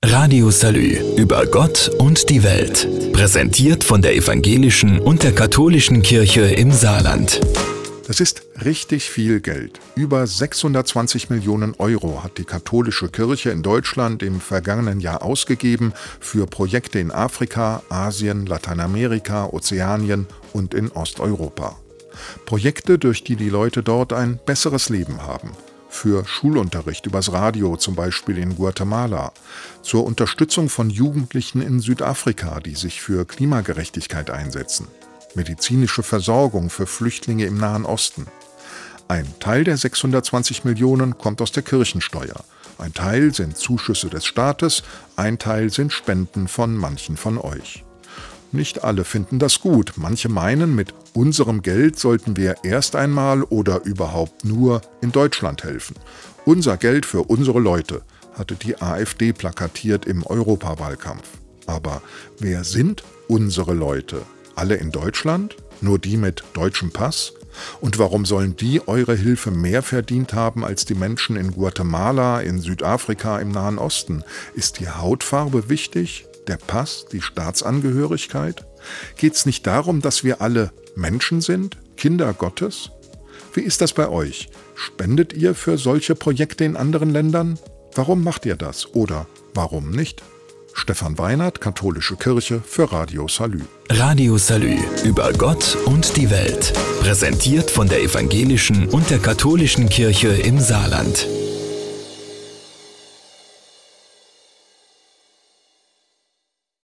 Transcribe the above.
Radio Salü über Gott und die Welt. Präsentiert von der evangelischen und der katholischen Kirche im Saarland. Das ist richtig viel Geld. Über 620 Millionen Euro hat die katholische Kirche in Deutschland im vergangenen Jahr ausgegeben für Projekte in Afrika, Asien, Lateinamerika, Ozeanien und in Osteuropa. Projekte, durch die die Leute dort ein besseres Leben haben. Für Schulunterricht übers Radio, zum Beispiel in Guatemala, zur Unterstützung von Jugendlichen in Südafrika, die sich für Klimagerechtigkeit einsetzen, medizinische Versorgung für Flüchtlinge im Nahen Osten. Ein Teil der 620 Millionen kommt aus der Kirchensteuer, ein Teil sind Zuschüsse des Staates, ein Teil sind Spenden von manchen von euch. Nicht alle finden das gut. Manche meinen, mit unserem Geld sollten wir erst einmal oder überhaupt nur in Deutschland helfen. Unser Geld für unsere Leute, hatte die AfD plakatiert im Europawahlkampf. Aber wer sind unsere Leute? Alle in Deutschland? Nur die mit deutschem Pass? Und warum sollen die eure Hilfe mehr verdient haben als die Menschen in Guatemala, in Südafrika, im Nahen Osten? Ist die Hautfarbe wichtig? Der Pass, die Staatsangehörigkeit? Geht's nicht darum, dass wir alle Menschen sind, Kinder Gottes? Wie ist das bei euch? Spendet ihr für solche Projekte in anderen Ländern? Warum macht ihr das? Oder warum nicht? Stefan Weinert, Katholische Kirche für Radio Salü. Radio Salü über Gott und die Welt. Präsentiert von der evangelischen und der katholischen Kirche im Saarland.